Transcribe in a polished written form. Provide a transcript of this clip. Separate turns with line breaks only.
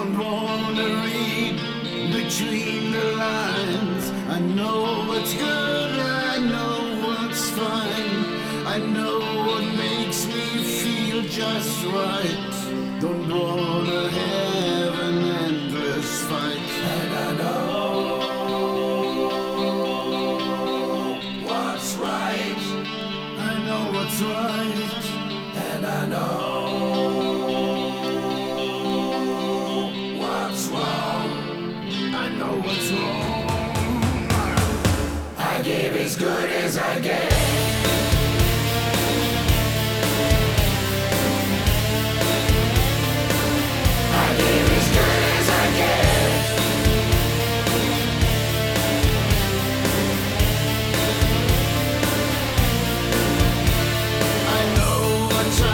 don't wanna read between the lines. I know what's good, I know what's fine. I know what makes me feel just right. Don't wanna have an endless fight. And I know what's right. I know what's right. And I know what's wrong. I know what's wrong. I give as good as I get. I give as good as I get. I know what time